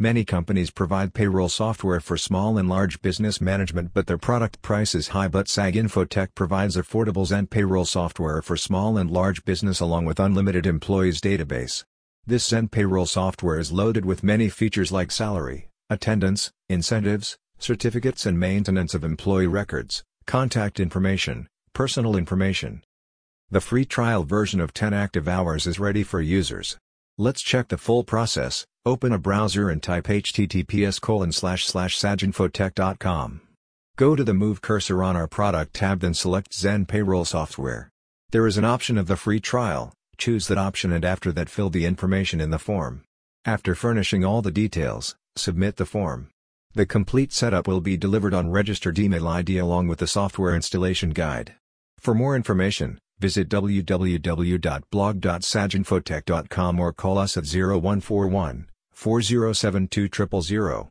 Many companies provide payroll software for small and large business management, but their product price is high. But Sag Infotech provides affordable Zen payroll software for small and large business along with unlimited employees database. This Zen payroll software is loaded with many features like salary, attendance, incentives, certificates and maintenance of employee records, contact information, personal information. The free trial version of 10 active hours is ready for users. Let's check the full process. Open a browser and type https://saginfotech.com. Go to the Move cursor on our product tab, then select Zen Payroll Software. There is an option of the free trial. Choose that option and after that fill the information in the form. After furnishing all the details, submit the form. The complete setup will be delivered on registered email ID along with the software installation guide. For more information, visit www.blog.saginfotech.com or call us at 0141 4072 000.